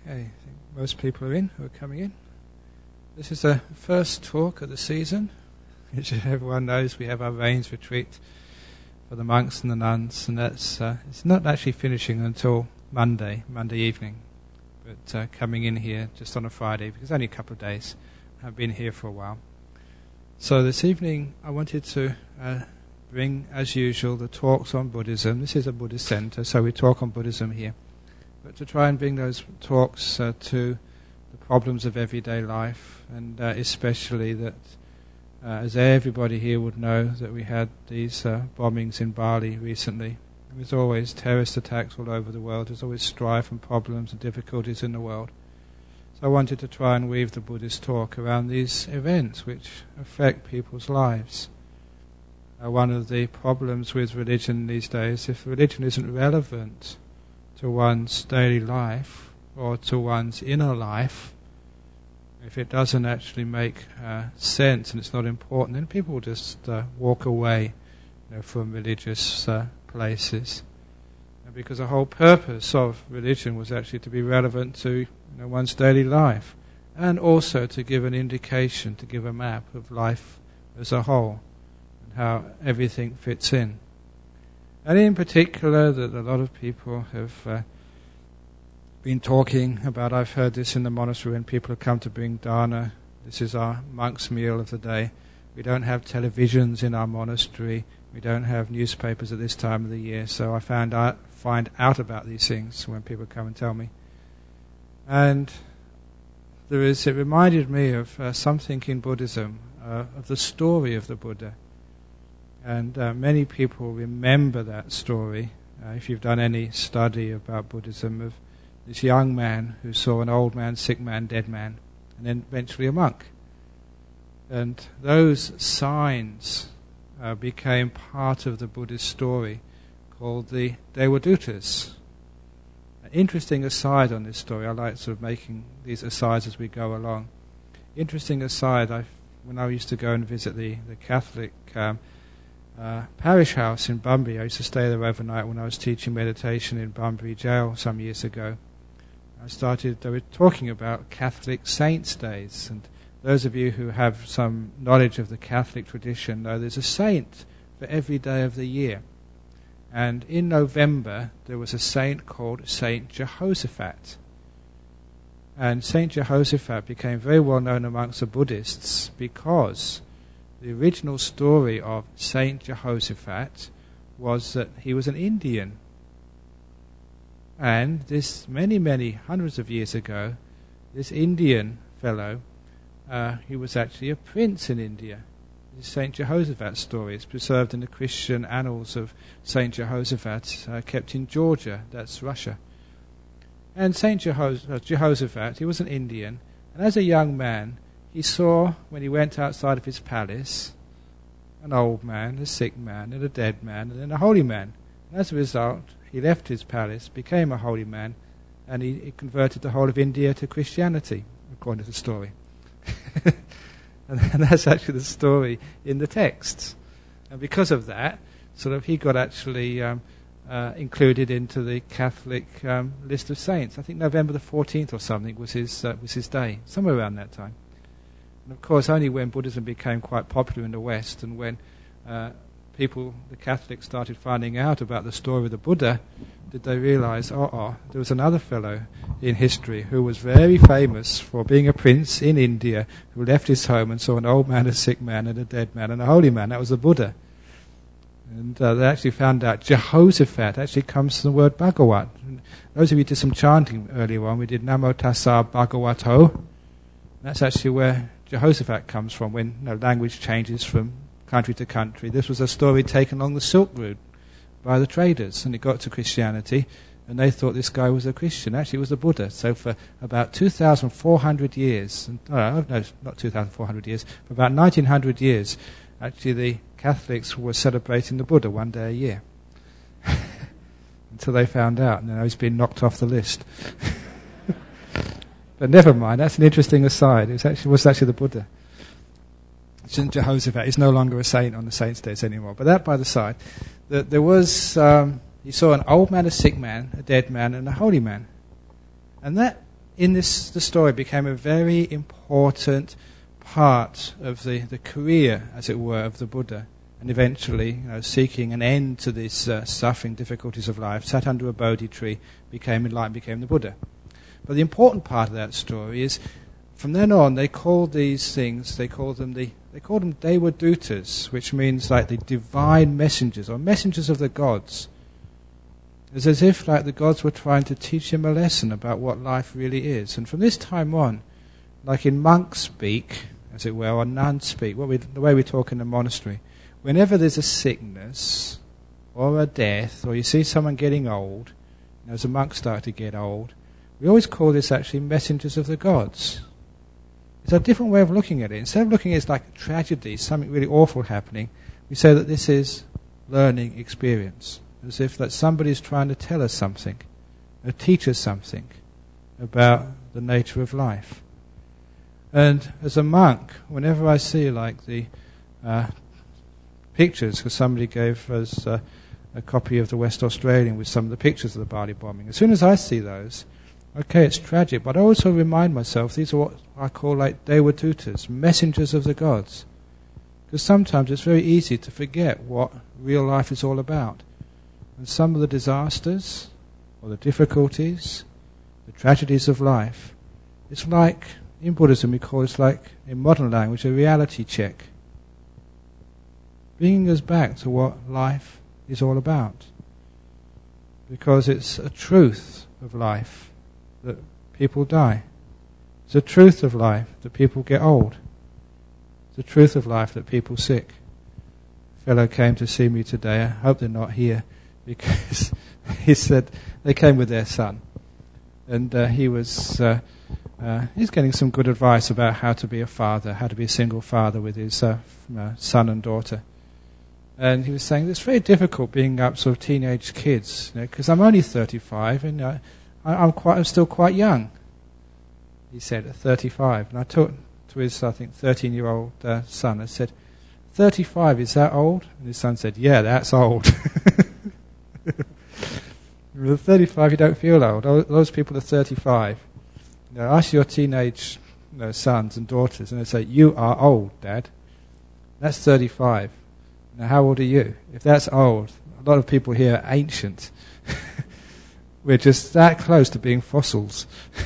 Okay, I think most people are in who are coming in. This is the first talk of the season. As everyone knows, we have our rains retreat for the monks and the nuns, and that's it's not actually finishing until Monday evening. But coming in here just on a Friday, because only a couple of days. I've been here for a while. So this evening I wanted to bring, as usual, the talks on Buddhism. This is a Buddhist centre, so we talk on Buddhism here. But to try and bring those talks to the problems of everyday life, and especially that, as everybody here would know, that we had these bombings in Bali recently. There's always terrorist attacks all over the world. There's always strife and problems and difficulties in the world. So I wanted to try and weave the Buddhist talk around these events which affect people's lives. One of the problems with religion these days, if religion isn't relevant to one's daily life or to one's inner life, if it doesn't actually make sense and it's not important, then people will just walk away from religious places. Because the whole purpose of religion was actually to be relevant to one's daily life, and also to give an indication, to give a map of life as a whole, and how everything fits in. And in particular, that a lot of people have been talking about, I've heard this in the monastery when people have come to bring dana. This is our monk's meal of the day. We don't have televisions in our monastery. We don't have newspapers at this time of the year. So I find out about these things when people come and tell me. And it reminded me of something in Buddhism, of the story of the Buddha. And many people remember that story, if you've done any study about Buddhism, of this young man who saw an old man, sick man, dead man, and then eventually a monk. And those signs became part of the Buddhist story called the Devadutas. An interesting aside on this story, I like sort of making these asides as we go along. Interesting aside, when I used to go and visit the Catholic parish house in Bunbury, I used to stay there overnight when I was teaching meditation in Bunbury Jail some years ago. They were talking about Catholic Saints' Days, and those of you who have some knowledge of the Catholic tradition know there's a saint for every day of the year. And in November there was a saint called Saint Jehoshaphat. And Saint Jehoshaphat became very well known amongst the Buddhists because the original story of Saint Jehoshaphat was that he was an Indian. And this many hundreds of years ago, this Indian fellow, he was actually a prince in India. This is Saint Jehoshaphat's story. It's preserved in the Christian annals of Saint Jehoshaphat, kept in Georgia, that's Russia. And Saint Jehoshaphat, he was an Indian, and as a young man, he saw, when he went outside of his palace, an old man, a sick man, and a dead man, and then a holy man. And as a result, he left his palace, became a holy man, and he converted the whole of India to Christianity, according to the story. and that's actually the story in the texts. And because of that, he got actually included into the Catholic list of saints. I think November the 14th or something was his day, somewhere around that time. And of course, only when Buddhism became quite popular in the West, and when the Catholics, started finding out about the story of the Buddha, did they realize, there was another fellow in history who was very famous for being a prince in India, who left his home and saw an old man, a sick man, and a dead man, and a holy man. That was the Buddha. And they actually found out Jehoshaphat actually comes from the word Bhagavat. And those of you who did some chanting earlier on, we did Namo Tassa Bhagavato. That's actually where Jehoshaphat comes from, when language changes from country to country. This was a story taken along the Silk Route by the traders, and it got to Christianity, and they thought this guy was a Christian. Actually, it was the Buddha. So for about 2,400 years, no, not 2,400 years, for about 1,900 years, actually the Catholics were celebrating the Buddha one day a year. Until they found out, and now he's been knocked off the list. But never mind, that's an interesting aside. It was actually the Buddha. Saint Jehoshaphat is no longer a saint on the saints' days anymore. But that by the side, there was he saw an old man, a sick man, a dead man, and a holy man. And that in the story became a very important part of the career, as it were, of the Buddha. And eventually, seeking an end to these suffering difficulties of life, sat under a Bodhi tree, became enlightened, became the Buddha. But the important part of that story is, from then on, they called these things, they called them Devadutas, which means like the divine messengers, or messengers of the gods. It's as if like the gods were trying to teach him a lesson about what life really is. And from this time on, like in monk speak, as it were, or nun speak, the way we talk in the monastery, whenever there's a sickness or a death, or you see someone getting old, as a monk start to get old, we always call this actually messengers of the gods. It's a different way of looking at it. Instead of looking at it as like a tragedy, something really awful happening, we say that this is learning experience. As if that somebody's trying to tell us something, or teach us something about the nature of life. And as a monk, whenever I see like the pictures, because somebody gave us a copy of the West Australian with some of the pictures of the Bali bombing, as soon as I see those, okay, it's tragic, but I also remind myself these are what I call like Devadutas, messengers of the gods. Because sometimes it's very easy to forget what real life is all about. And some of the disasters, or the difficulties, the tragedies of life, it's like, in Buddhism we call it like, in modern language, a reality check. Bringing us back to what life is all about. Because it's a truth of life that people die. It's a truth of life that people get old. It's a truth of life that people are sick. A fellow came to see me today, I hope they're not here, because he said they came with their son, and he's getting some good advice about how to be a father, how to be a single father with his son and daughter. And he was saying it's very difficult being up sort of teenage kids, because I'm only 35 and I'm still quite young. He said at 35, and I talked to his 13-year-old son. I said, 35, is that old? And his son said, yeah, that's old. At 35, you don't feel old. Those people are 35. Ask your teenage sons and daughters, and they say, you are old, Dad. That's 35. Now, how old are you? If that's old, a lot of people here are ancient. We're just that close to being fossils.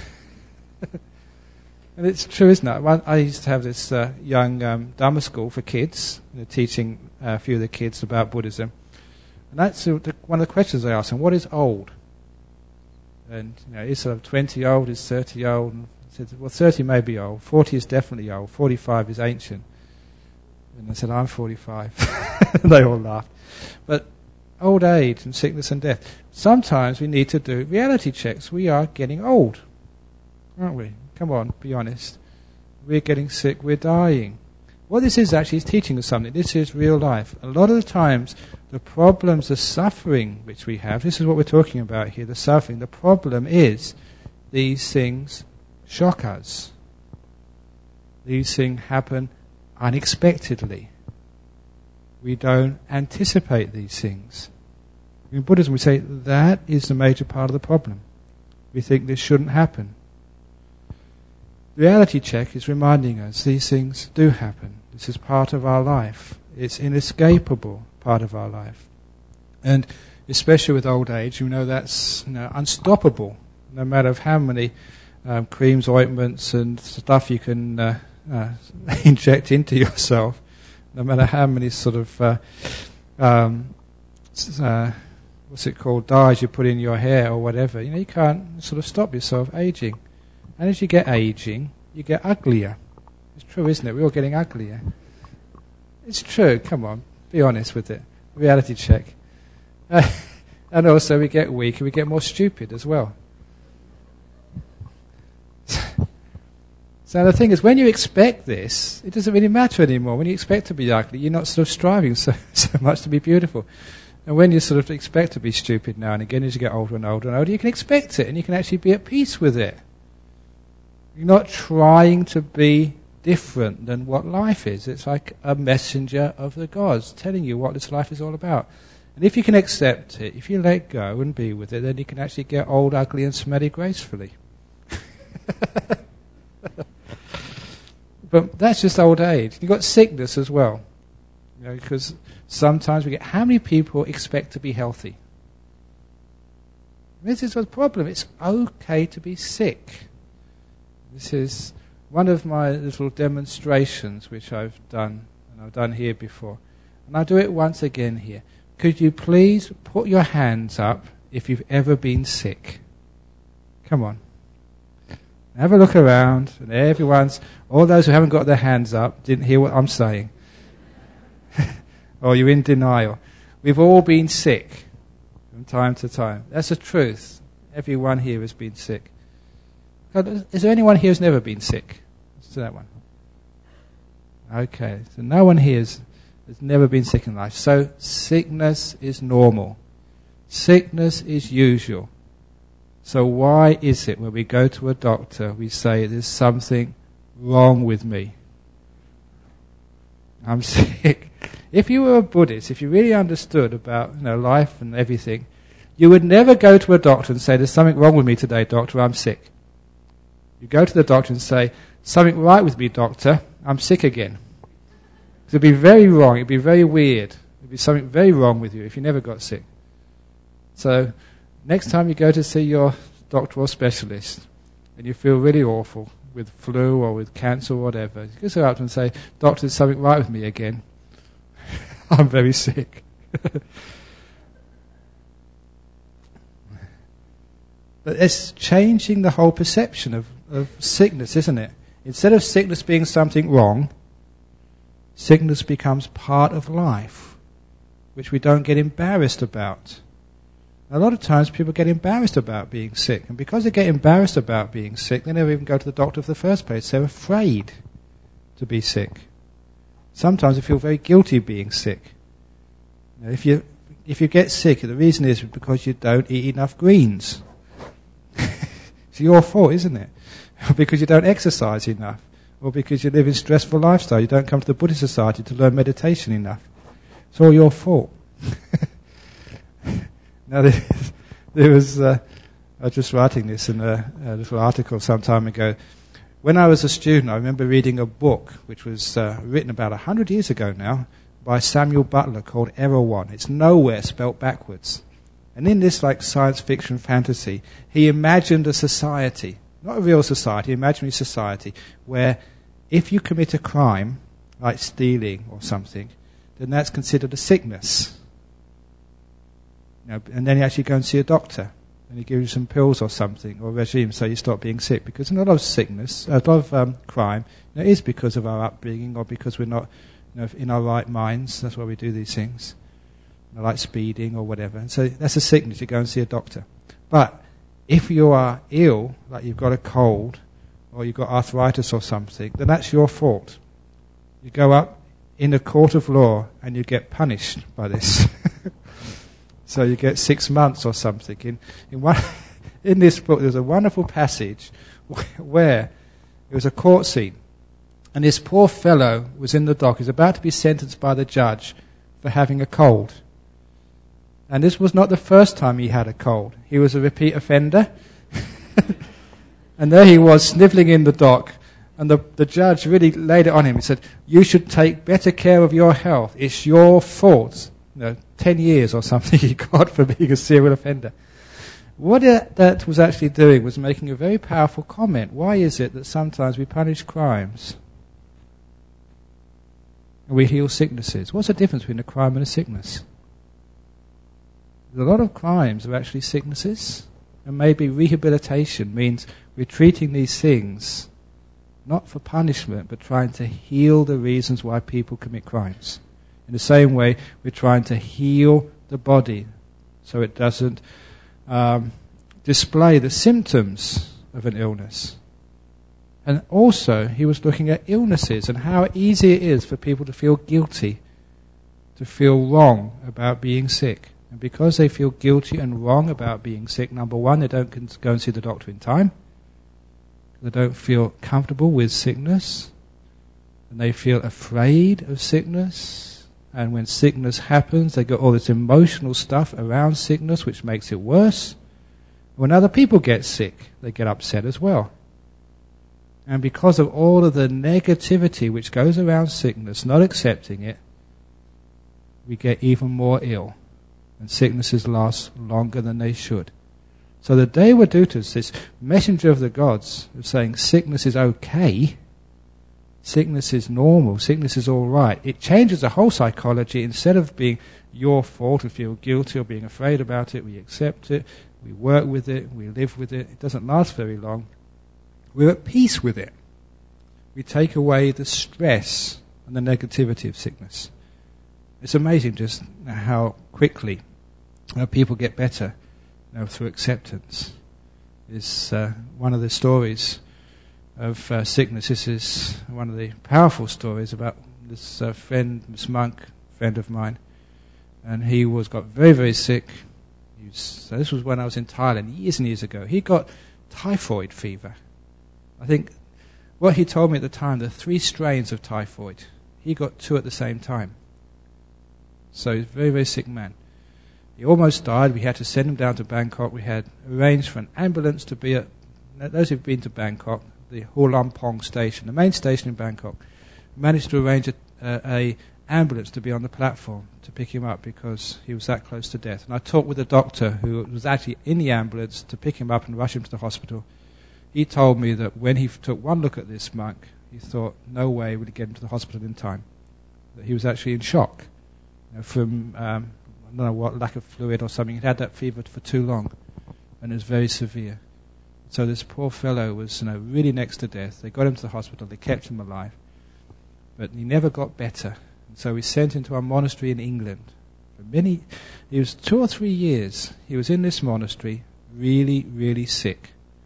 And it's true, isn't it? I used to have this young Dharma school for kids, teaching a few of the kids about Buddhism. And that's one of the questions I asked them, what is old? And is sort of 20 old, is 30 old? And I said, well, 30 may be old, 40 is definitely old, 45 is ancient. And I said, I'm 45. And they all laughed. But old age and sickness and death, sometimes we need to do reality checks. We are getting old, aren't we? Come on, be honest. We're getting sick, we're dying. What this is actually is teaching us something. This is real life. A lot of the times, the problems, the suffering which we have, this is what we're talking about here, the suffering. The problem is these things shock us. These things happen unexpectedly. We don't anticipate these things. In Buddhism we say that is the major part of the problem. We think this shouldn't happen. Reality check is reminding us these things do happen. This is part of our life. It's inescapable part of our life. And especially with old age, that's unstoppable. No matter how many creams, ointments and stuff you can inject into yourself, no matter how many sort of dyes you put in your hair or whatever, you can't sort of stop yourself aging. And as you get aging, you get uglier. It's true, isn't it? We're all getting uglier. It's true. Come on, be honest with it. Reality check. And also we get weaker, we get more stupid as well. So the thing is, when you expect this, it doesn't really matter anymore. When you expect to be ugly, you're not sort of striving so much to be beautiful. And when you sort of expect to be stupid now and again, as you get older and older and older, you can expect it and you can actually be at peace with it. You're not trying to be different than what life is. It's like a messenger of the gods telling you what this life is all about. And if you can accept it, if you let go and be with it, then you can actually get old, ugly and smelly gracefully. But that's just old age. You've got sickness as well. Because sometimes we get, how many people expect to be healthy? This is the problem. It's okay to be sick. This is one of my little demonstrations which I've done, and I've done here before. And I'll do it once again here. Could you please put your hands up if you've ever been sick? Come on. Have a look around, and all those who haven't got their hands up didn't hear what I'm saying. Or you're in denial. We've all been sick from time to time. That's the truth. Everyone here has been sick. Is there anyone here who's never been sick? Let's do that one. Okay, so no one here has never been sick in life. So sickness is normal. Sickness is usual. So why is it when we go to a doctor, we say there's something wrong with me? I'm sick. If you were a Buddhist, if you really understood about life and everything, you would never go to a doctor and say, there's something wrong with me today, doctor, I'm sick. You go to the doctor and say, something right with me, doctor, I'm sick again. It would be very wrong, it would be very weird. It would be something very wrong with you if you never got sick. So next time you go to see your doctor or specialist and you feel really awful with flu or with cancer or whatever, you just go up and say, doctor, there's something right with me again. I'm very sick. But it's changing the whole perception of sickness, isn't it? Instead of sickness being something wrong, sickness becomes part of life, which we don't get embarrassed about. A lot of times people get embarrassed about being sick, and because they get embarrassed about being sick, they never even go to the doctor in the first place. They're afraid to be sick. Sometimes they feel very guilty being sick. If you get sick, the reason is because you don't eat enough greens. It's your fault, isn't it? Or because you don't exercise enough, or because you live in stressful lifestyle, you don't come to the Buddhist Society to learn meditation enough. It's all your fault. Now, there was, I was just writing this in a little article some time ago. When I was a student, I remember reading a book which was written about 100 years ago now by Samuel Butler called Erewhon. It's Nowhere spelt backwards. And in this science fiction fantasy, he imagined a society, not a real society, imaginary society, where if you commit a crime, like stealing or something, then that's considered a sickness. And then you actually go and see a doctor, and he gives you some pills or something, or a regime, so you stop being sick. Because a lot of sickness, a lot of crime, is because of our upbringing, or because we're not in our right minds. That's why we do these things, like speeding or whatever. And so that's a sickness. You go and see a doctor. But if you are ill, like you've got a cold, or you've got arthritis or something, then that's your fault. You go up in a court of law, and you get punished by this. So you get 6 months or something. In this book, there's a wonderful passage where it was a court scene, and this poor fellow was in the dock. He's about to be sentenced by the judge for having a cold. And this was not the first time he had a cold. He was a repeat offender. And there he was, snivelling in the dock. And the judge really laid it on him. He said, you should take better care of your health. It's your fault. 10 years or something he got for being a serial offender. What that was actually doing was making a very powerful comment. Why is it that sometimes we punish crimes and we heal sicknesses? What's the difference between a crime and a sickness? A lot of crimes are actually sicknesses, and maybe rehabilitation means we're treating these things not for punishment, but trying to heal the reasons why people commit crimes. In the same way, we're trying to heal the body so it doesn't display the symptoms of an illness. And also, he was looking at illnesses and how easy it is for people to feel guilty, to feel wrong about being sick. And because they feel guilty and wrong about being sick, number one, they don't go and see the doctor in time. They don't feel comfortable with sickness. And they feel afraid of sickness. And when sickness happens, they got all this emotional stuff around sickness, which makes it worse. When other people get sick, they get upset as well. And because of all of the negativity which goes around sickness, not accepting it, we get even more ill. And sicknesses last longer than they should. So the Devadutas, this messenger of the gods, of saying sickness is okay, sickness is normal, sickness is all right. It changes the whole psychology. Instead of being your fault, we feel guilty or being afraid about it, we accept it, we work with it, we live with it. It doesn't last very long. We're at peace with it. We take away the stress and the negativity of sickness. It's amazing just how quickly people get better through acceptance. It's one of the stories of sickness. This is one of the powerful stories about this this monk, friend of mine, and he got very, very sick. So this was when I was in Thailand years and years ago. He got typhoid fever. I think what he told me at the time, there are 3 strains of typhoid. He got 2 at the same time. So he's a very, very sick man. He almost died. We had to send him down to Bangkok. We had arranged for an ambulance to be at, those who've been to Bangkok, the Hulampong station, the main station in Bangkok, managed to arrange a ambulance to be on the platform to pick him up because he was that close to death. And I talked with a doctor who was actually in the ambulance to pick him up and rush him to the hospital. He told me that when he took one look at this monk, he thought, no way would he get him to the hospital in time. That he was actually in shock from, I don't know what, lack of fluid or something. He'd had that fever for too long, and it was very severe. So this poor fellow was really next to death. They got him to the hospital. They kept him alive. But he never got better. And so we sent him to our monastery in England. He was 2 or 3 years. He was in this monastery, really, really sick.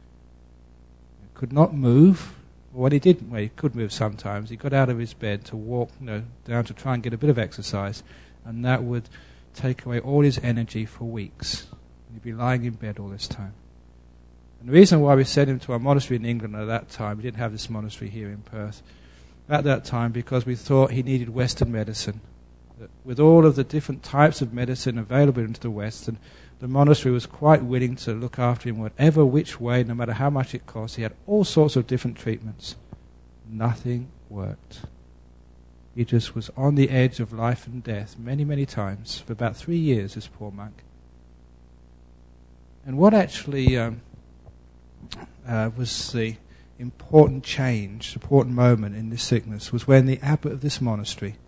Could not move. Well, he could move sometimes. He got out of his bed to walk down to try and get a bit of exercise, and that would take away all his energy for weeks. He'd be lying in bed all this time. And the reason why we sent him to our monastery in England at that time, we didn't have this monastery here in Perth, at that time, because we thought he needed Western medicine. With all of the different types of medicine available into the West, and the monastery was quite willing to look after him whatever which way, no matter how much it cost. He had all sorts of different treatments. Nothing worked. He just was on the edge of life and death many, many times for about 3 years, this poor monk. And what actually was the important change, important moment in this sickness was when the abbot of this monastery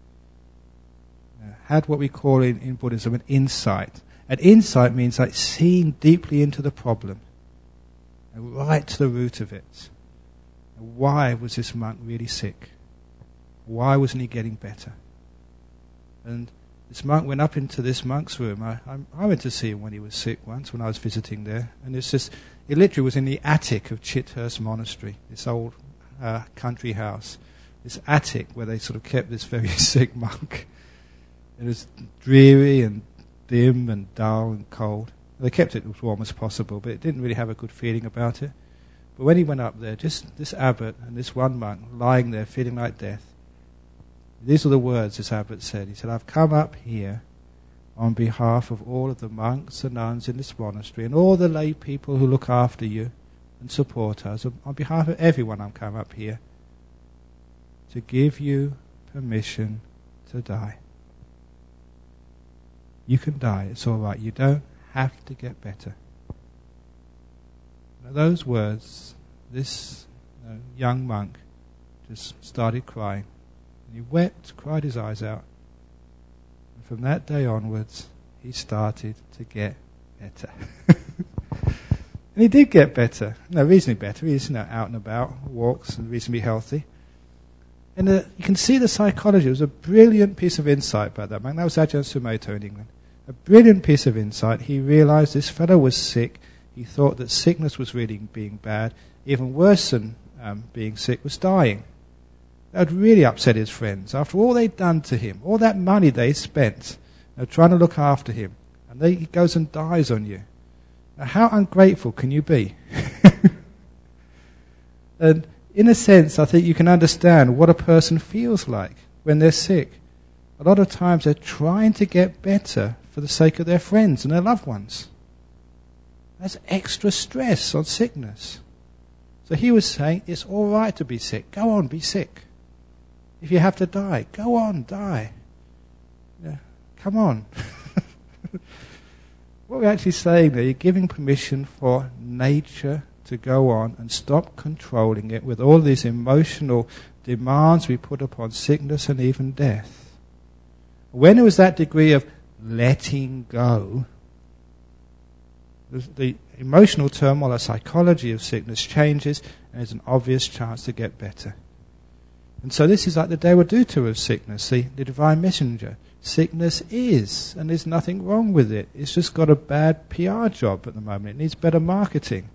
had what we call in Buddhism an insight. An insight means like seeing deeply into the problem, and right to the root of it. Why was this monk really sick? Why wasn't he getting better? And this monk went up into this monk's room. I went to see him when he was sick once, when I was visiting there. And it literally was in the attic of Chithurst Monastery, this old country house. This attic where they sort of kept this very sick monk. It was dreary and dim and dull and cold. They kept it as warm as possible, but it didn't really have a good feeling about it. But when he went up there, just this abbot and this one monk lying there feeling like death, these are the words this abbot said. He said, I've come up here on behalf of all of the monks and nuns in this monastery and all the lay people who look after you and support us. On behalf of everyone, I've come up here to give you permission to die. You can die, it's all right. You don't have to get better. Now, those words, this young monk just started crying. And he wept, cried his eyes out. And from that day onwards, he started to get better. And he did get better. Reasonably better. He's out and about, walks, and reasonably healthy. And you can see the psychology. It was a brilliant piece of insight by that monk. That was Ajahn Sumedho in England. A brilliant piece of insight. He realized this fellow was sick. He thought that sickness was really being bad. Even worse than being sick was dying. That would really upset his friends. After all they'd done to him, all that money they spent trying to look after him, and he goes and dies on you. Now, how ungrateful can you be? And in a sense, I think you can understand what a person feels like when they're sick. A lot of times they're trying to get better for the sake of their friends and their loved ones. That's extra stress on sickness. So he was saying, it's all right to be sick. Go on, be sick. If you have to die, go on, die. Yeah, come on. What we're actually saying there, you're giving permission for nature to go on and stop controlling it with all these emotional demands we put upon sickness and even death. When there was that degree of letting go, the emotional turmoil, the psychology of sickness changes, and there's an obvious chance to get better. And so this is like the Devaduta of sickness, the divine messenger. Sickness is, and there's nothing wrong with it. It's just got a bad PR job at the moment. It needs better marketing.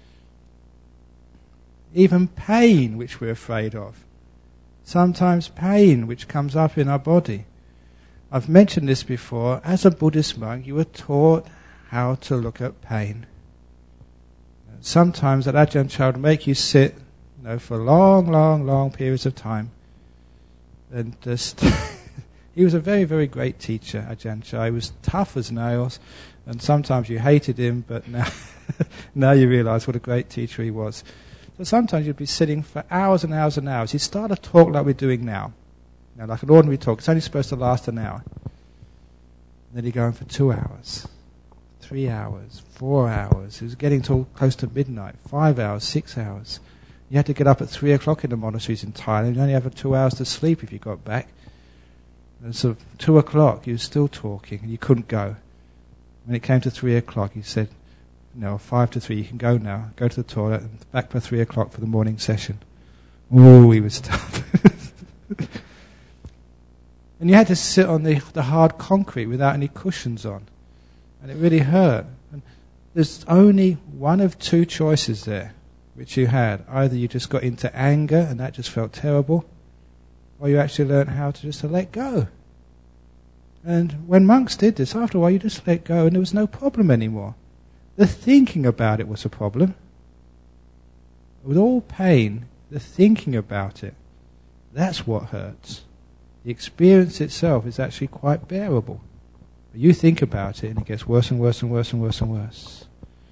Even pain, which we're afraid of. Sometimes pain, which comes up in our body. I've mentioned this before. As a Buddhist monk, you were taught how to look at pain. Sometimes that Ajahn Chah would make you sit, for long periods of time. And just he was a very, very great teacher, Ajahn Chah. He was tough as nails, and sometimes you hated him, but now you realise what a great teacher he was. So sometimes you'd be sitting for hours and hours and hours. He'd start a talk like we're doing now, like an ordinary talk. It's only supposed to last an hour. And then he'd go on for 2 hours, 3 hours, 4 hours. It was getting close to midnight, 5 hours, 6 hours. You had to get up at 3 o'clock in the monasteries in Thailand. You only have 2 hours to sleep if you got back. And so 2 o'clock, he was still talking, and you couldn't go. When it came to 3 o'clock, he said, 5 to 3, you can go now. Go to the toilet, and back by 3 o'clock for the morning session. Oh, he was tough. And you had to sit on the hard concrete without any cushions on. And it really hurt. And there's only one of two choices there, which you had. Either you just got into anger, and that just felt terrible, or you actually learned how to let go. And when monks did this, after a while you just let go and there was no problem anymore. The thinking about it was a problem. With all pain, the thinking about it, that's what hurts. The experience itself is actually quite bearable. But you think about it and it gets worse and worse and worse and worse and worse.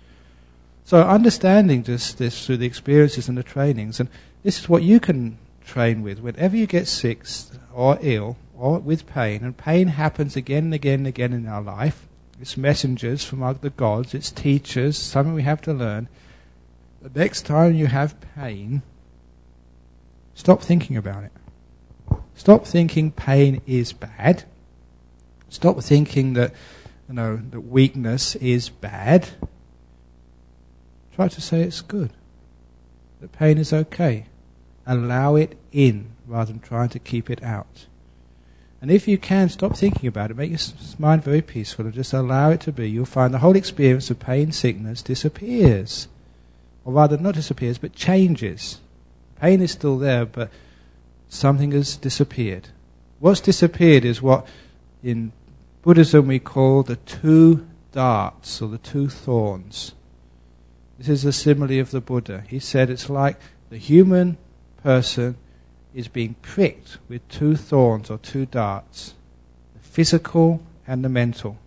So understanding just this through the experiences and the trainings, and this is what you can train with. Whenever you get sick or ill or with pain, and pain happens again and again and again in our life, it's messengers from the gods, it's teachers, something we have to learn. The next time you have pain, stop thinking about it. Stop thinking pain is bad. Stop thinking that that weakness is bad. Try to say it's good. That pain is okay. Allow it in rather than trying to keep it out. And if you can, stop thinking about it. Make your mind very peaceful and just allow it to be. You'll find the whole experience of pain, sickness disappears. Or rather, not disappears, but changes. Pain is still there, but something has disappeared. What's disappeared is what in Buddhism we call the two darts, or the two thorns. This is a simile of the Buddha. He said it's like the human person is being pricked with two thorns or two darts, the physical and the mental.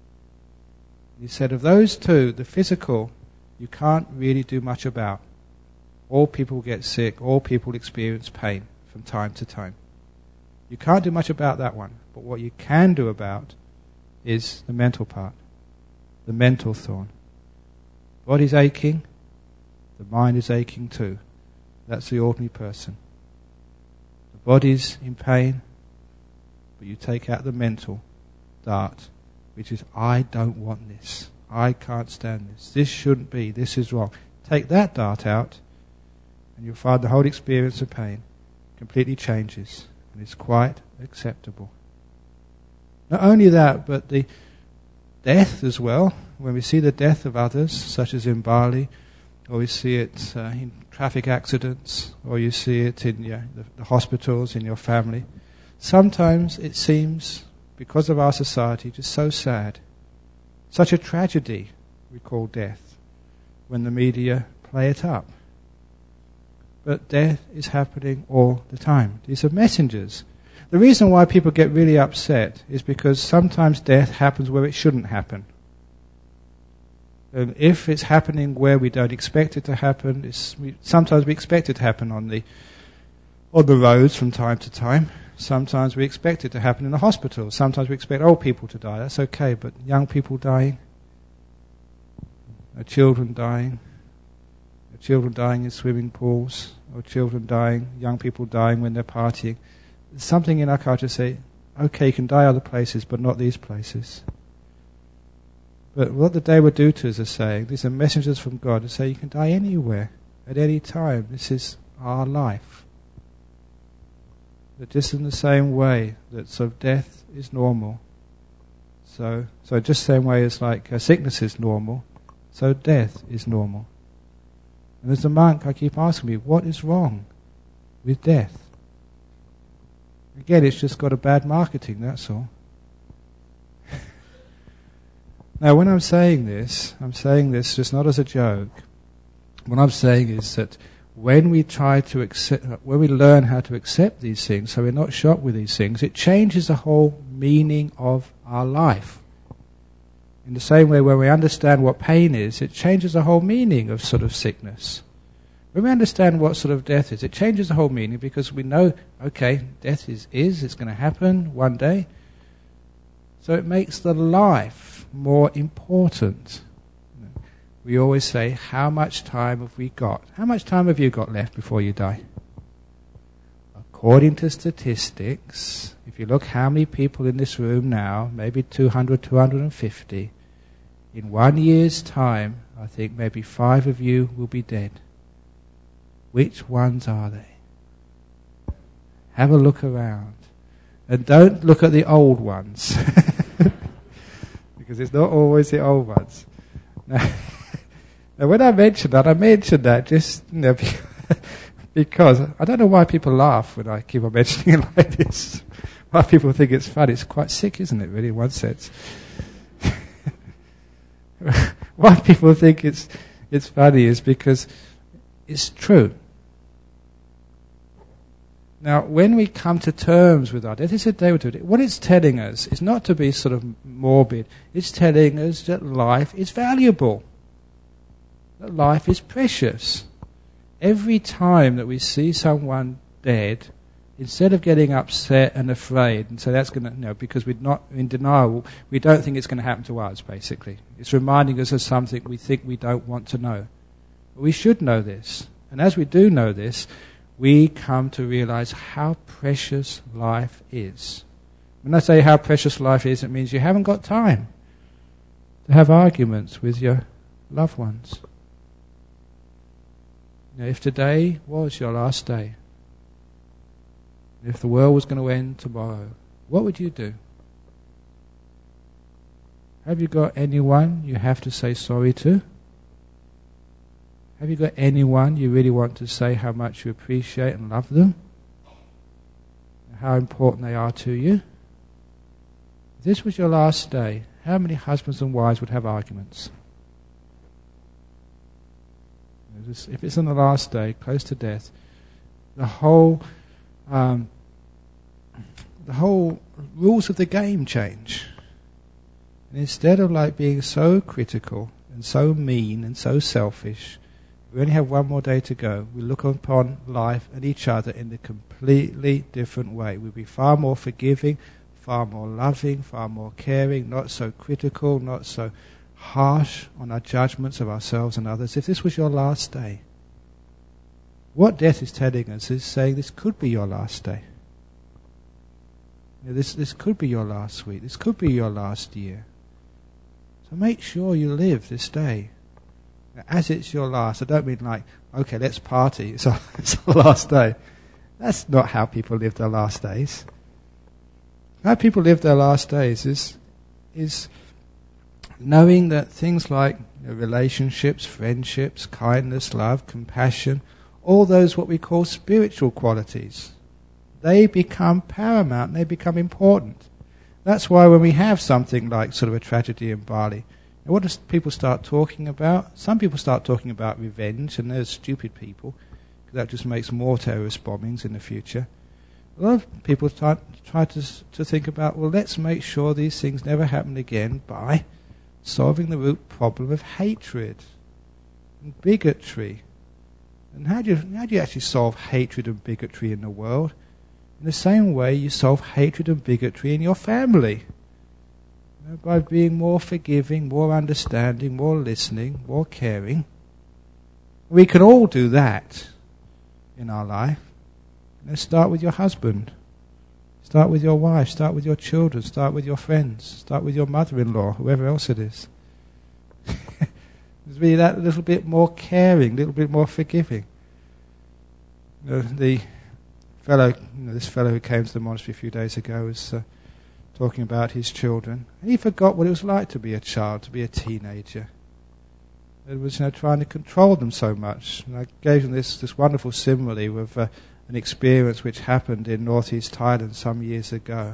He said of those two, the physical you can't really do much about. All people get sick, all people experience pain from time to time. You can't do much about that one, but what you can do about is the mental part, the mental thorn. Body's aching, the mind is aching too. That's the ordinary person. The body's in pain, but you take out the mental dart, which is, I don't want this. I can't stand this. This shouldn't be. This is wrong. Take that dart out, and you'll find the whole experience of pain completely changes, and it's quite acceptable. Not only that, but the death as well. When we see the death of others, such as in Bali, or we see it in traffic accidents, or you see it in the hospitals, in your family, sometimes it seems, because of our society, just so sad. Such a tragedy we call death when the media play it up. But death is happening all the time. These are messengers. The reason why people get really upset is because sometimes death happens where it shouldn't happen. And if it's happening where we don't expect it to happen, sometimes we expect it to happen on the roads from time to time. Sometimes we expect it to happen in a hospital. Sometimes we expect old people to die. That's okay, but young people dying, children dying in swimming pools, or children dying, young people dying when they're partying. There's something in our culture say, okay, you can die other places, but not these places. But what the Dewa Dutas are saying, these are messengers from God, to say you can die anywhere, at any time. This is our life. But just in the same way that sort of death is normal, so just the same way as like sickness is normal, so death is normal. And as a monk, I keep asking me, what is wrong with death? Again, it's just got a bad marketing, that's all. Now, when I'm saying this just not as a joke. What I'm saying is that when we learn how to accept these things, so we're not shocked with these things, it changes the whole meaning of our life. In the same way, when we understand what pain is, it changes the whole meaning of sort of sickness. When we understand what sort of death is, it changes the whole meaning, because we know, okay, death is it's going to happen one day. So it makes the life more important. We always say, how much time have we got? How much time have you got left before you die? According to statistics, if you look how many people in this room now, maybe 200, 250, in 1 year's time, I think maybe 5 of you will be dead. Which ones are they? Have a look around. And don't look at the old ones. Because it's not always the old ones. Now when I mentioned that just because I don't know why people laugh when I keep on mentioning it like this. Why people think it's fun. It's quite sick, isn't it, really, in one sense? Why people think it's funny is because it's true. Now, when we come to terms with our death, this is what it's telling us is not to be sort of morbid. It's telling us that life is valuable. That life is precious. Every time that we see someone dead, instead of getting upset and afraid, and so that's going to, because we're not in denial, we don't think it's going to happen to us, basically. It's reminding us of something we think we don't want to know. But we should know this. And as we do know this, we come to realize how precious life is. When I say how precious life is, it means you haven't got time to have arguments with your loved ones. Now, if today was your last day, if the world was going to end tomorrow, what would you do? Have you got anyone you have to say sorry to? Have you got anyone you really want to say how much you appreciate and love them? How important they are to you? If this was your last day, how many husbands and wives would have arguments? If it's on the last day, close to death, the whole rules of the game change. And instead of like being so critical and so mean and so selfish, we only have one more day to go. We look upon life and each other in a completely different way. We'll be far more forgiving, far more loving, far more caring, not so critical, not so harsh on our judgments of ourselves and others. If this was your last day, what death is telling us is saying this could be your last day. This could be your last week. This could be your last year. So make sure you live this day as it's your last. I don't mean like, okay, let's party. It's our last day. That's not how people live their last days. How people live their last days is knowing that things like relationships, friendships, kindness, love, compassion, all those what we call spiritual qualities, they become paramount, they become important. That's why when we have something like sort of a tragedy in Bali, what do people start talking about? Some people start talking about revenge, and there's stupid people, because that just makes more terrorist bombings in the future. A lot of people try to think about, well, let's make sure these things never happen again by solving the root problem of hatred and bigotry. And how do you actually solve hatred and bigotry in the world? In the same way you solve hatred and bigotry in your family. By being more forgiving, more understanding, more listening, more caring. We can all do that in our life. Start with your husband. Start with your wife. Start with your children. Start with your friends. Start with your mother-in-law, whoever else it is. It's really that little bit more caring, a little bit more forgiving. This fellow who came to the monastery a few days ago was talking about his children, and he forgot what it was like to be a child, to be a teenager. It was trying to control them so much. And I gave him this wonderful simile with an experience which happened in northeast Thailand some years ago.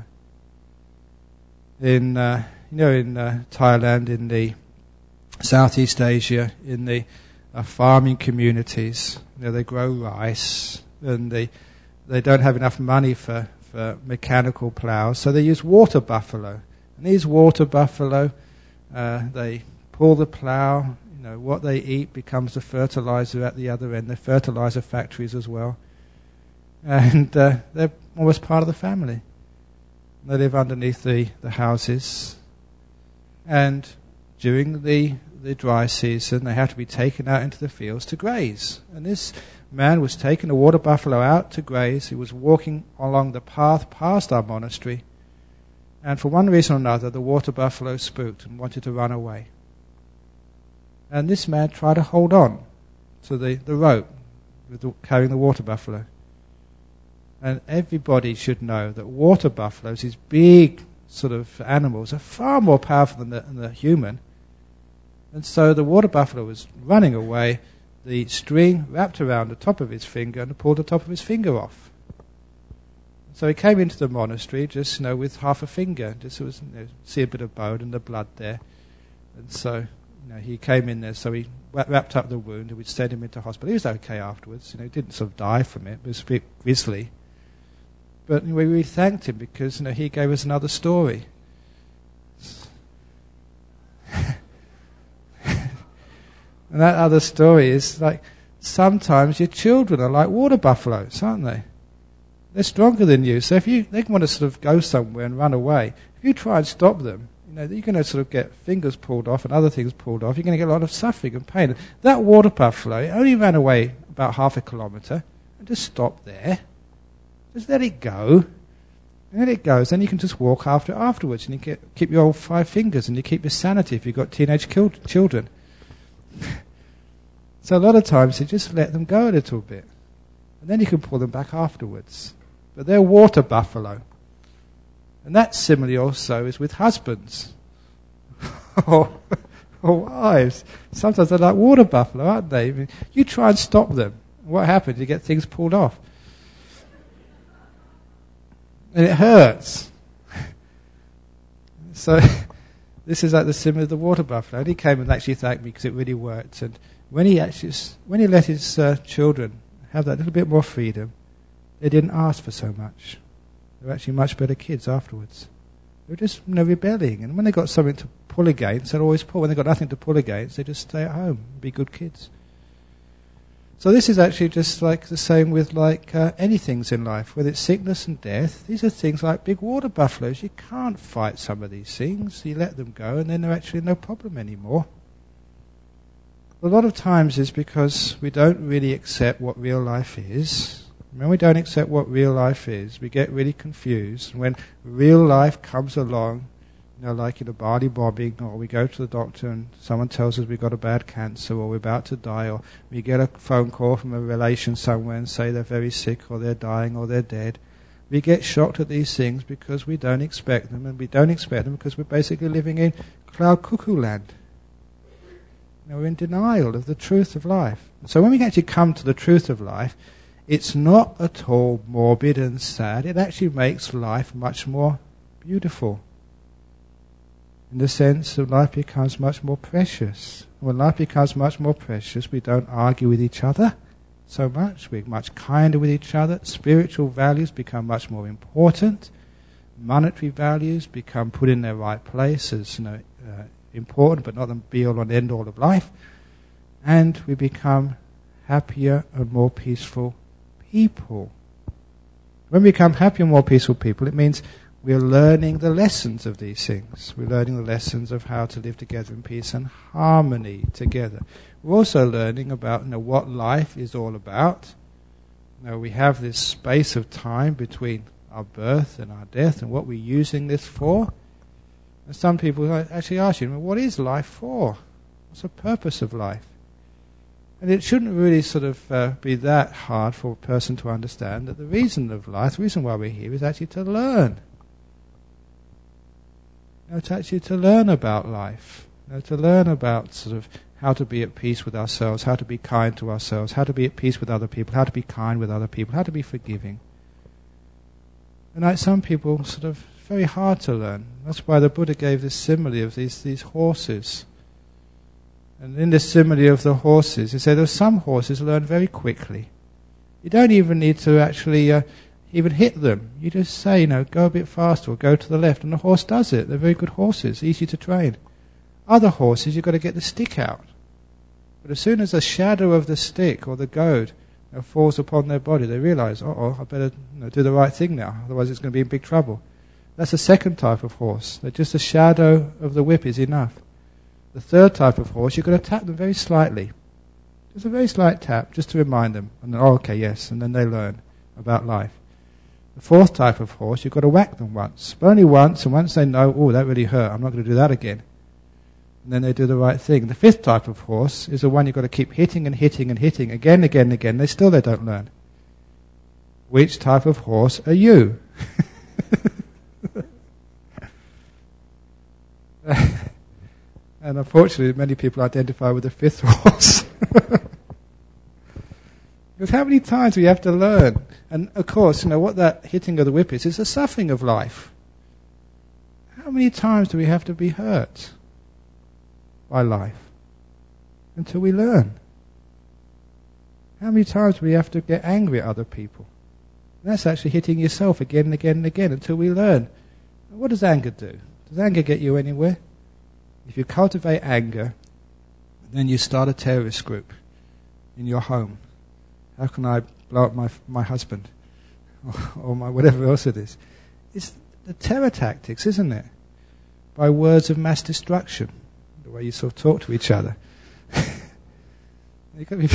In Thailand, in the Southeast Asia, in the farming communities, they grow rice, and they don't have enough money for mechanical plows, so they use water buffalo. And these water buffalo, they pull the plow. What they eat becomes the fertilizer at the other end. They're fertilizer factories as well. And they're almost part of the family. They live underneath the houses. And during the dry season, they have to be taken out into the fields to graze. And this man was taking a water buffalo out to graze. He was walking along the path past our monastery. And for one reason or another, the water buffalo spooked and wanted to run away. And this man tried to hold on to the rope carrying the water buffalo. And everybody should know that water buffaloes, these big sort of animals, are far more powerful than the human. And so the water buffalo was running away. The string wrapped around the top of his finger and pulled the top of his finger off. So he came into the monastery just with half a finger, just see a bit of bone and the blood there. And so he came in there, so he wrapped up the wound and we'd send him into hospital. He was okay afterwards. He didn't sort of die from it. It was a bit grisly. But we thanked him because he gave us another story. And that other story is sometimes your children are like water buffaloes, aren't they? They're stronger than you. So if they want to sort of go somewhere and run away, if you try and stop them, you're going to sort of get fingers pulled off and other things pulled off. You're going to get a lot of suffering and pain. That water buffalo only ran away about half a kilometre and just stopped there. Just let it go. And then it goes. Then you can just walk afterwards, and you keep your old 5 fingers, and you keep your sanity if you've got teenage children. So a lot of times you just let them go a little bit, and then you can pull them back afterwards. But they're water buffalo. And that simile also is with husbands or wives. Sometimes they're like water buffalo, aren't they? You try and stop them. What happens? You get things pulled off. And it hurts. So this is like the simile of the water buffalo. And he came and actually thanked me because it really worked. And when he let his children have that little bit more freedom, they didn't ask for so much. They were actually much better kids afterwards. They were just rebelling. And when they got something to pull against, they'd always pull. When they got nothing to pull against, they just stay at home and be good kids. So this is actually just like the same with anything in life, whether it's sickness and death. These are things like big water buffaloes. You can't fight some of these things. You let them go, and then they're actually no problem anymore. A lot of times is because we don't really accept what real life is. When we don't accept what real life is, we get really confused. When real life comes along, like in a Bali bombing, or we go to the doctor and someone tells us we've got a bad cancer, or we're about to die, or we get a phone call from a relation somewhere and say they're very sick, or they're dying, or they're dead. We get shocked at these things because we don't expect them, and we don't expect them because we're basically living in cloud cuckoo land. We're in denial of the truth of life. So when we actually come to the truth of life, it's not at all morbid and sad. It actually makes life much more beautiful. In the sense that life becomes much more precious. When life becomes much more precious, we don't argue with each other so much. We're much kinder with each other. Spiritual values become much more important. Monetary values become put in their right place, as important, but not the be-all and end-all of life. And we become happier and more peaceful people. When we become happier and more peaceful people, it means we're learning the lessons of these things. We're learning the lessons of how to live together in peace and harmony together. We're also learning about what life is all about. We have this space of time between our birth and our death, and what we're using this for. And some people actually ask you, what is life for? What's the purpose of life? And it shouldn't really sort of be that hard for a person to understand that the reason of life, the reason why we're here, is actually to learn. It's actually to learn about life. To learn about sort of how to be at peace with ourselves, how to be kind to ourselves, how to be at peace with other people, how to be kind with other people, how to be forgiving. And some people sort of very hard to learn. That's why the Buddha gave this simile of these horses. And in this simile of the horses, he said, some horses learn very quickly. You don't even need to actually even hit them. You just say, go a bit faster or go to the left, and the horse does it. They're very good horses, easy to train. Other horses, you've got to get the stick out. But as soon as the shadow of the stick or the goad falls upon their body, they realize, I better do the right thing now, otherwise it's going to be in big trouble. That's the second type of horse. That just the shadow of the whip is enough. The third type of horse, you've got to tap them very slightly. Just a very slight tap, just to remind them. And then, okay, yes, and then they learn about life. The fourth type of horse, you've got to whack them once. But only once, and once they know, that really hurt, I'm not going to do that again. And then they do the right thing. The fifth type of horse is the one you've got to keep hitting and hitting and hitting again, again, again. They don't learn. Which type of horse are you? And unfortunately, many people identify with the fifth horse. Because how many times do we have to learn? And of course, what that hitting of the whip is the suffering of life. How many times do we have to be hurt by life until we learn? How many times do we have to get angry at other people? And that's actually hitting yourself again and again and again until we learn. What does anger do? Does anger get you anywhere? If you cultivate anger, then you start a terrorist group in your home. How can I blow up my husband? Or my whatever else it is. It's the terror tactics, isn't it? By words of mass destruction. The way you sort of talk to each other. People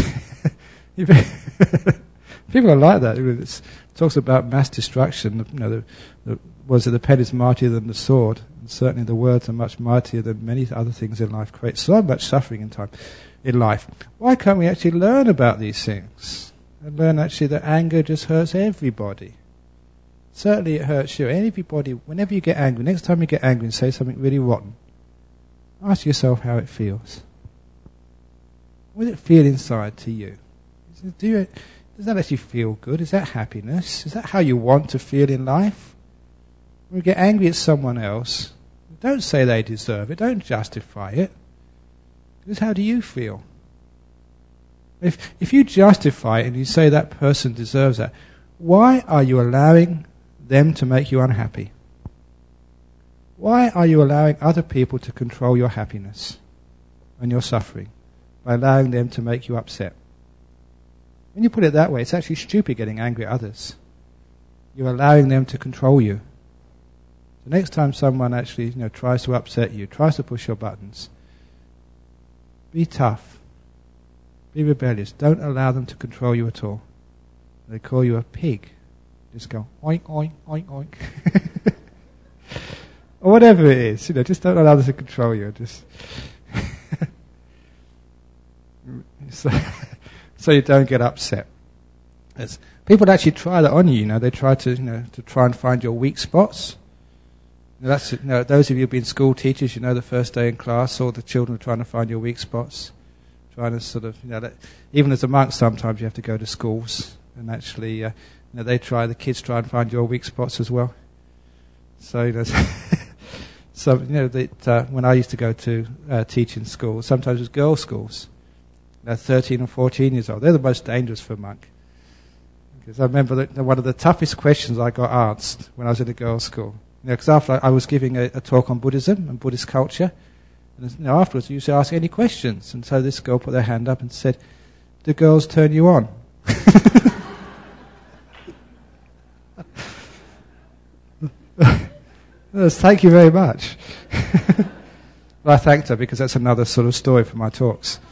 are like that. It talks about mass destruction. The pen is mightier than the sword. And certainly the words are much mightier than many other things in life. Create so much suffering in life. Why can't we actually learn about these things? And learn actually that anger just hurts everybody. Certainly it hurts you. Everybody, whenever you get angry, next time you get angry and say something really rotten, ask yourself how it feels. What does it feel inside to you? Does that actually feel good? Is that happiness? Is that how you want to feel in life? When you get angry at someone else, don't say they deserve it. Don't justify it. Because how do you feel? If you justify it and you say that person deserves that, why are you allowing them to make you unhappy? Why are you allowing other people to control your happiness and your suffering by allowing them to make you upset? When you put it that way, it's actually stupid getting angry at others. You're allowing them to control you. The next time someone actually tries to upset you, tries to push your buttons, be tough. Be rebellious. Don't allow them to control you at all. They call you a pig. Just go oink, oink, oink, oink. Or whatever it is. Just don't allow them to control you. Just so you don't get upset. People actually try that on you. They try to try and find your weak spots. Those of you who've been school teachers, the first day in class, all the children are trying to find your weak spots. Trying to sort of, even as a monk, sometimes you have to go to schools and actually, the kids try and find your weak spots as well. So, when I used to go to teach in schools, sometimes it was girls' schools. They're 13 and 14 years old. They're the most dangerous for a monk. Because I remember that one of the toughest questions I got asked when I was in a girls' school. Because after I was giving a talk on Buddhism and Buddhist culture, And afterwards, you used to ask any questions. And so this girl put her hand up and said, "Do girls turn you on?" Yes, thank you very much. Well, I thanked her because that's another sort of story for my talks.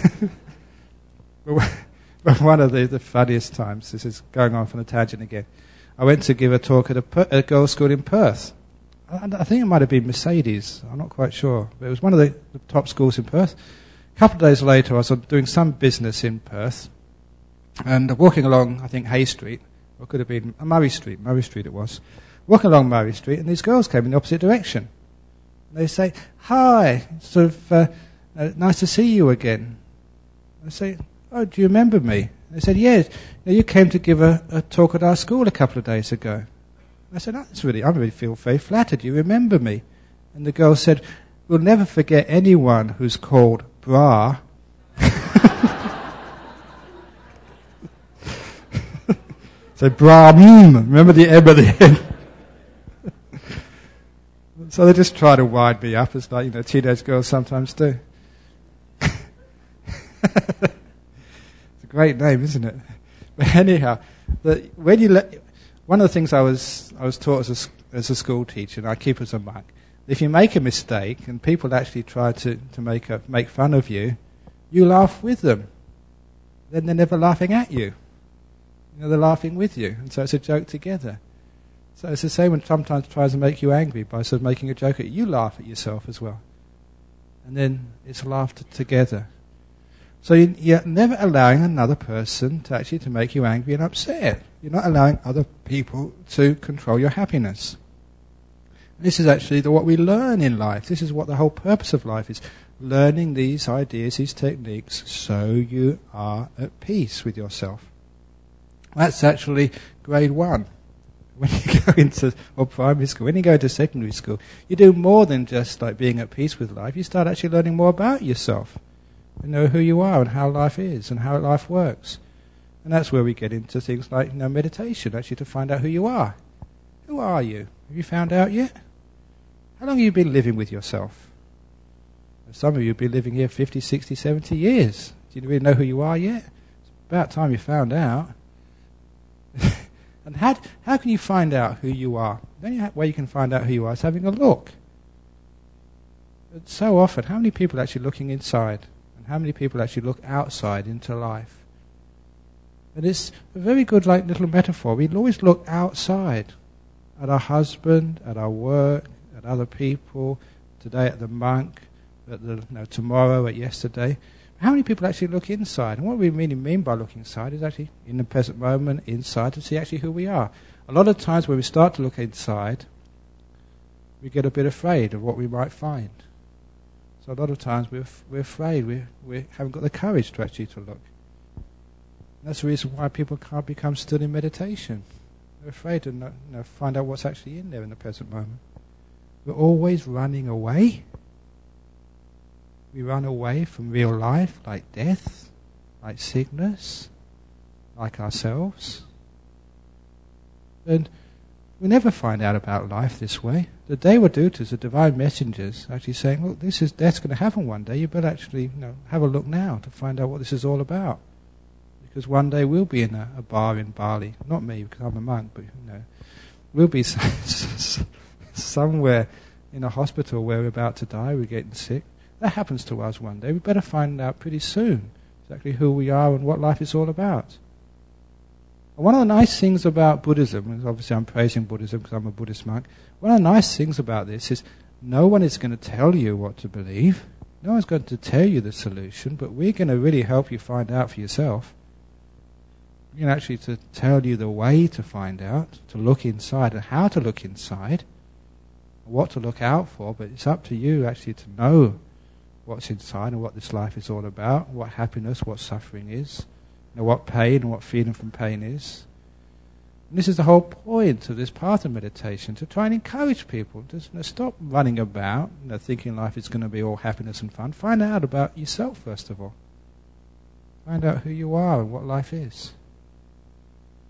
But one of the funniest times, this is going off on a tangent again, I went to give a talk at a girls' school in Perth. I think it might have been Mercedes, I'm not quite sure. But it was one of the top schools in Perth. A couple of days later, I was doing some business in Perth, and walking along, I think, Hay Street, or it could have been Murray Street it was. Walking along Murray Street, and these girls came in the opposite direction. They say, "Hi, sort of, nice to see you again." I say, "Oh, do you remember me?" They said, "Yes, you came to give a talk at our school a couple of days ago." I said, I really feel very flattered. You remember me. And the girl said, "We'll never forget anyone who's called Bra." So Bra, remember the M at the end. So they just try to wind me up, as teenage girls sometimes do. It's a great name, isn't it? But anyhow, one of the things I was taught as a school teacher, and I keep as a monk, if you make a mistake and people actually try to make fun of you, you laugh with them. Then they're never laughing at you. They're laughing with you, and so it's a joke together. So it's the same when sometimes tries to make you angry by sort of making a joke at you. You laugh at yourself as well. And then it's laughter together. So you're never allowing another person to make you angry and upset. You're not allowing other people to control your happiness. And this is actually what we learn in life. This is what the whole purpose of life is. Learning these ideas, these techniques, so you are at peace with yourself. That's actually grade 1. When you go into primary school, when you go to secondary school, you do more than just being at peace with life. You start actually learning more about yourself. You know who you are and how life is and how life works. And that's where we get into things like meditation, actually to find out who you are. Who are you? Have you found out yet? How long have you been living with yourself? Some of you have been living here 50, 60, 70 years. Do you really know who you are yet? It's about time you found out. And how can you find out who you are? The only way you can find out who you are is having a look. But so often, how many people are actually looking inside? And how many people actually look outside into life? And it's a very good little metaphor. We always look outside at our husband, at our work, at other people, today at the monk, at tomorrow, at yesterday. How many people actually look inside? And what we really mean by looking inside is actually in the present moment, inside, to see actually who we are. A lot of times when we start to look inside, we get a bit afraid of what we might find. So a lot of times we're afraid. We haven't got the courage to actually to look. And that's the reason why people can't become still in meditation. They're afraid to find out what's actually in there in the present moment. We're always running away. We run away from real life, like death, like sickness, like ourselves. And we never find out about life this way. The Devadutas, the divine messengers, actually saying, look, death's going to happen one day. You better actually have a look now to find out what this is all about. Because one day we'll be in a bar in Bali. Not me, because I'm a monk, but we'll be somewhere in a hospital where we're about to die, we're getting sick. That happens to us one day. We better find out pretty soon exactly who we are and what life is all about. And one of the nice things about Buddhism, and obviously I'm praising Buddhism because I'm a Buddhist monk, one of the nice things about this is no one is going to tell you what to believe. No one's going to tell you the solution, but we're going to really help you find out for yourself. We're going to actually to tell you the way to find out, to look inside and how to look inside, what to look out for, but it's up to you actually to know what's inside and what this life is all about, what happiness, what suffering is, what pain and what feeling from pain is. And this is the whole point of this path of meditation, to try and encourage people to stop running about, thinking life is going to be all happiness and fun. Find out about yourself first of all. Find out who you are and what life is.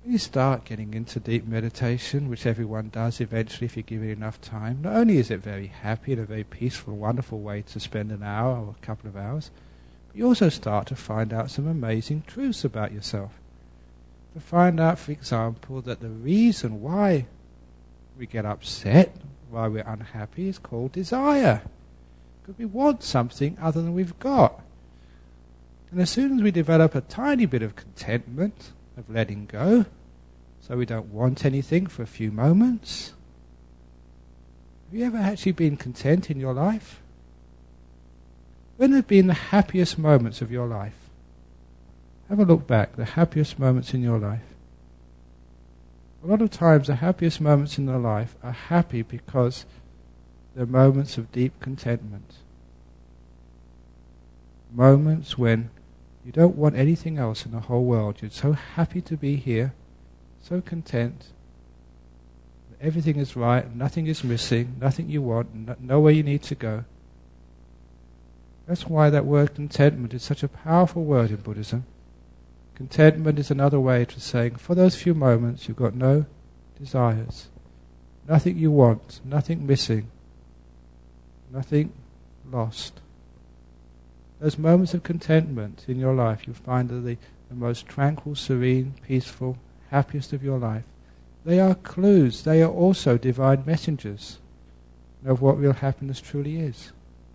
When you start getting into deep meditation, which everyone does eventually if you give it enough time, not only is it very happy and a very peaceful, wonderful way to spend an hour or a couple of hours, but you also start to find out some amazing truths about yourself. To find out, for example, that the reason why we get upset, why we're unhappy, is called desire. Because we want something other than we've got. And as soon as we develop a tiny bit of contentment, of letting go, so we don't want anything for a few moments. Have you ever actually been content in your life? When have been the happiest moments of your life? Have a look back, the happiest moments in your life. A lot of times the happiest moments in your life are happy because they're moments of deep contentment. Moments when you don't want anything else in the whole world. You're so happy to be here, so content. Everything is right, nothing is missing, nothing you want, nowhere you need to go. That's why that word contentment is such a powerful word in Buddhism. Contentment is another way of saying, for those few moments you've got no desires. Nothing you want, nothing missing, nothing lost. Those moments of contentment in your life, you find are the most tranquil, serene, peaceful, happiest of your life. They are clues. They are also divine messengers of what real happiness truly is.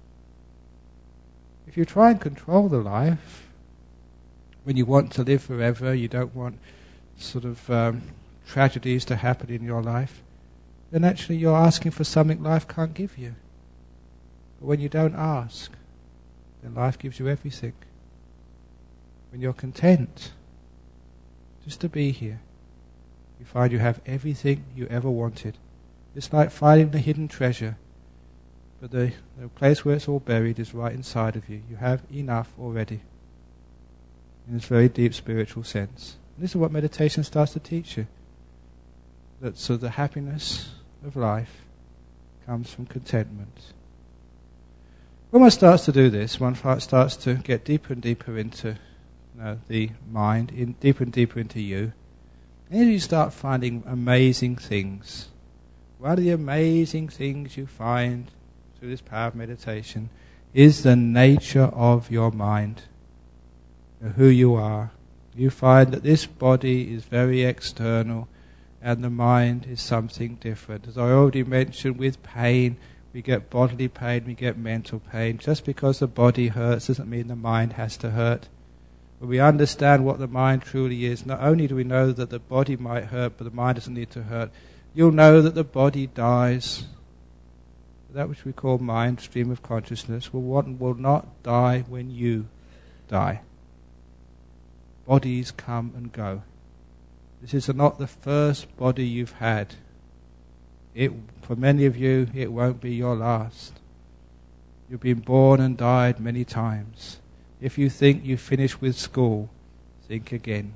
If you try and control the life, when you want to live forever, you don't want sort of tragedies to happen in your life, then actually you're asking for something life can't give you. But when you don't ask, then life gives you everything. When you're content just to be here, you find you have everything you ever wanted. It's like finding the hidden treasure, but the place where it's all buried is right inside of you. You have enough already, in this very deep spiritual sense. And this is what meditation starts to teach you. That so the happiness of life comes from contentment. When one starts to do this, one starts to get deeper and deeper into the mind, deeper and deeper into you. And you start finding amazing things. One of the amazing things you find through this power of meditation is the nature of your mind, who you are. You find that this body is very external and the mind is something different. As I already mentioned, with pain, we get bodily pain, we get mental pain. Just because the body hurts doesn't mean the mind has to hurt. When we understand what the mind truly is, not only do we know that the body might hurt, but the mind doesn't need to hurt, you'll know that the body dies. That which we call mind, stream of consciousness, will not die when you die. Bodies come and go. This is not the first body you've had. For many of you, it won't be your last. You've been born and died many times. If you think you finished with school, think again.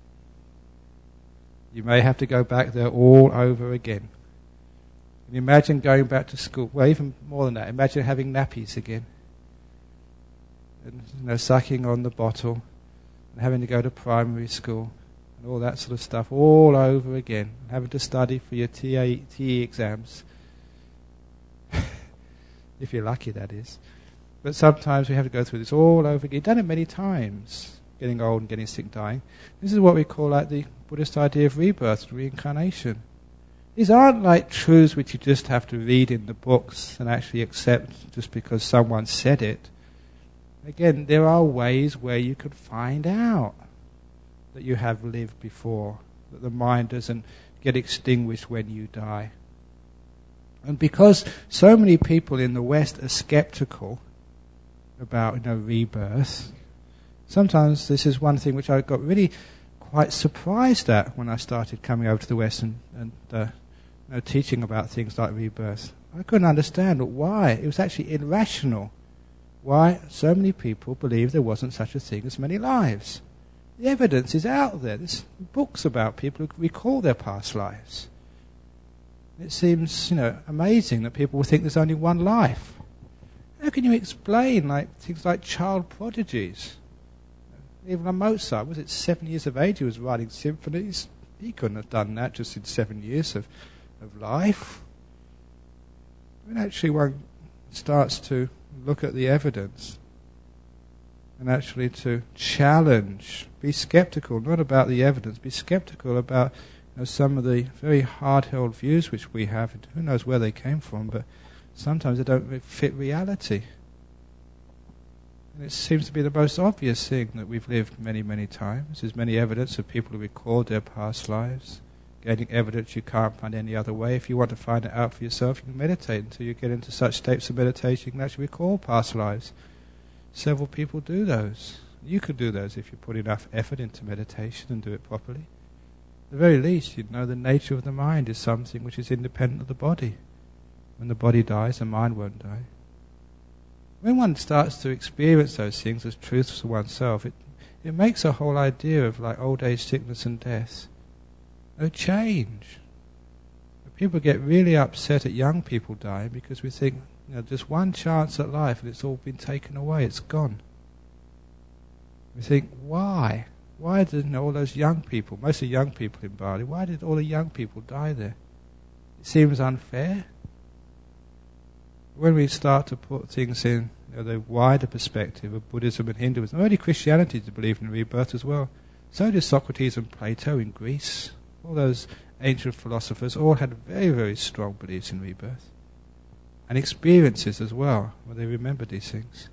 You may have to go back there all over again. And imagine going back to school. Well, even more than that, imagine having nappies again. And sucking on the bottle and having to go to primary school and all that sort of stuff all over again. And having to study for your TE exams. If you're lucky, that is. But sometimes we have to go through this all over again. You've done it many times, getting old and getting sick, dying. This is what we call like the Buddhist idea of rebirth, reincarnation. These aren't like truths which you just have to read in the books and actually accept just because someone said it. Again, there are ways where you could find out that you have lived before, that the mind doesn't get extinguished when you die. And because so many people in the West are skeptical about rebirth, sometimes this is one thing which I got really quite surprised at when I started coming over to the West and teaching about things like rebirth. I couldn't understand why. It was actually irrational. Why so many people believe there wasn't such a thing as many lives. The evidence is out there. There's books about people who recall their past lives. It seems, amazing that people will think there's only one life. How can you explain things like child prodigies? Even Mozart, was it 7 years of age, he was writing symphonies? He couldn't have done that just in 7 years of life. When actually one starts to look at the evidence and actually to challenge, be skeptical, not about the evidence, be skeptical about some of the very hard-held views which we have, and who knows where they came from, but sometimes they don't fit reality. And it seems to be the most obvious thing that we've lived many, many times. There's many evidence of people who record their past lives, gaining evidence you can't find any other way. If you want to find it out for yourself, you can meditate until you get into such states of meditation you can actually recall past lives. Several people do those. You could do those if you put enough effort into meditation and do it properly. At the very least, you'd know the nature of the mind is something which is independent of the body. When the body dies, the mind won't die. When one starts to experience those things as truths for oneself, it makes a whole idea of like old age, sickness and death no change. People get really upset at young people dying because we think, just one chance at life and it's all been taken away, it's gone. We think, why? Why did all those young people, mostly young people in Bali, why did all the young people die there? It seems unfair. When we start to put things in the wider perspective of Buddhism and Hinduism, only Christianity to believe in rebirth as well. So did Socrates and Plato in Greece. All those ancient philosophers all had very, very strong beliefs in rebirth. And experiences as well, where they remembered these things.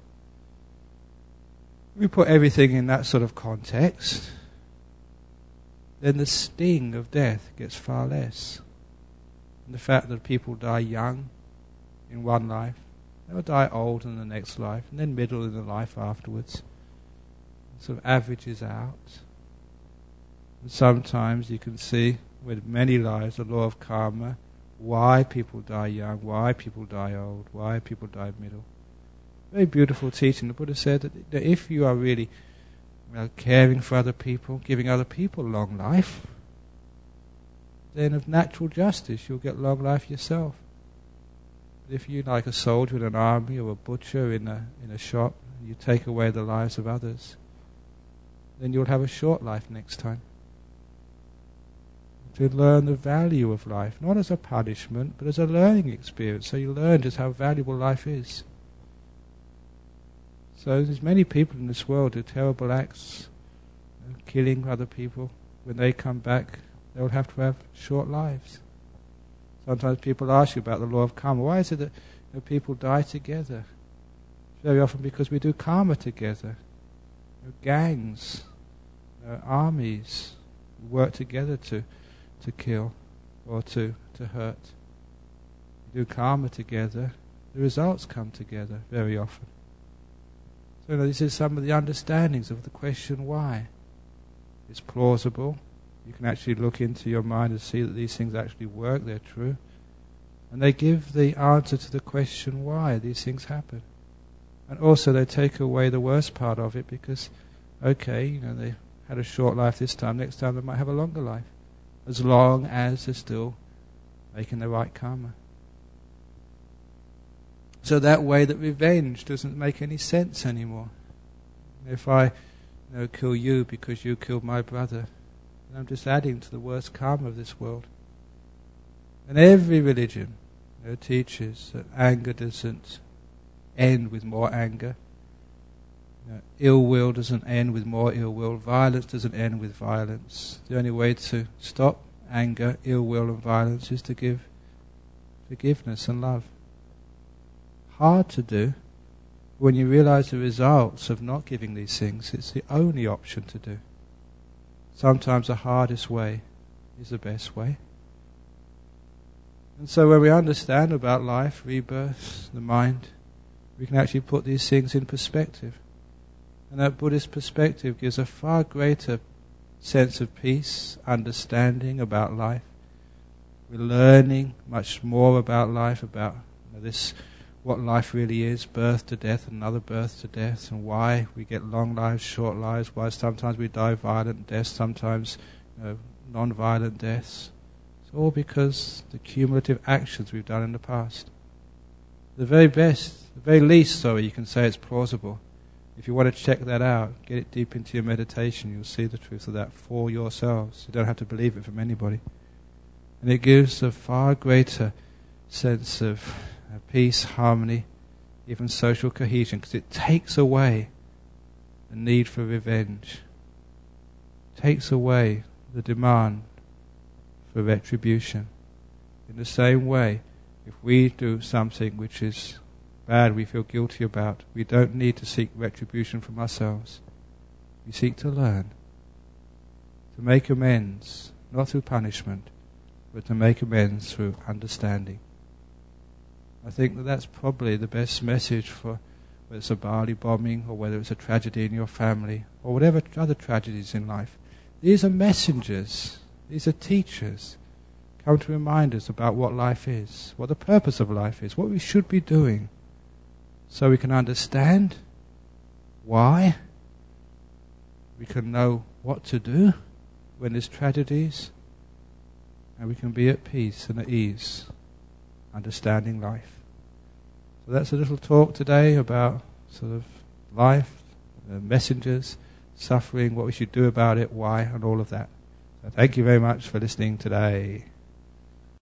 If we put everything in that sort of context, then the sting of death gets far less. And the fact that people die young in one life, they'll die old in the next life, and then middle in the life afterwards. It sort of averages out. And sometimes you can see with many lives the law of karma, why people die young, why people die old, why people die middle. Very beautiful teaching. The Buddha said that if you are really caring for other people, giving other people long life, then of natural justice you'll get long life yourself. But if you, like a soldier in an army or a butcher in a shop, and you take away the lives of others, then you'll have a short life next time. To learn the value of life, not as a punishment, but as a learning experience. So you learn just how valuable life is. So there's many people in this world who do terrible acts, killing other people. When they come back, they'll have to have short lives. Sometimes people ask you about the law of karma. Why is it that people die together? Very often because we do karma together. Gangs, armies work together to kill or to hurt. We do karma together. The results come together very often. So this is some of the understandings of the question why. It's plausible. You can actually look into your mind and see that these things actually work, they're true. And they give the answer to the question why these things happen. And also they take away the worst part of it because, they had a short life this time, next time they might have a longer life. As long as they're still making the right karma. So that way that revenge doesn't make any sense anymore. If I kill you because you killed my brother, then I'm just adding to the worst karma of this world. And every religion teaches that anger doesn't end with more anger. Ill will doesn't end with more ill will. Violence doesn't end with violence. The only way to stop anger, ill will and violence is to give forgiveness and love. Hard to do. When you realize the results of not giving these things, it's the only option to do. Sometimes the hardest way is the best way. And so when we understand about life, rebirth, the mind, we can actually put these things in perspective. And that Buddhist perspective gives a far greater sense of peace, understanding about life. We're learning much more about life, about what life really is, birth to death, another birth to death, and why we get long lives, short lives, why sometimes we die violent deaths, sometimes non-violent deaths. It's all because the cumulative actions we've done in the past. The very least, you can say it's plausible. If you want to check that out, get it deep into your meditation, you'll see the truth of that for yourselves. You don't have to believe it from anybody. And it gives a far greater sense of peace, harmony, even social cohesion, because it takes away the need for revenge. It takes away the demand for retribution. In the same way, if we do something which is bad, we feel guilty about, we don't need to seek retribution from ourselves. We seek to learn, to make amends, not through punishment, but to make amends through understanding. I think that that's probably the best message for whether it's a Bali bombing or whether it's a tragedy in your family or whatever other tragedies in life. These are messengers. These are teachers. Come to remind us about what life is, what the purpose of life is, what we should be doing, so we can understand why, we can know what to do when there's tragedies, and we can be at peace and at ease, understanding life. So that's a little talk today about sort of life, messengers, suffering, what we should do about it, why, and all of that. So thank you very much for listening today.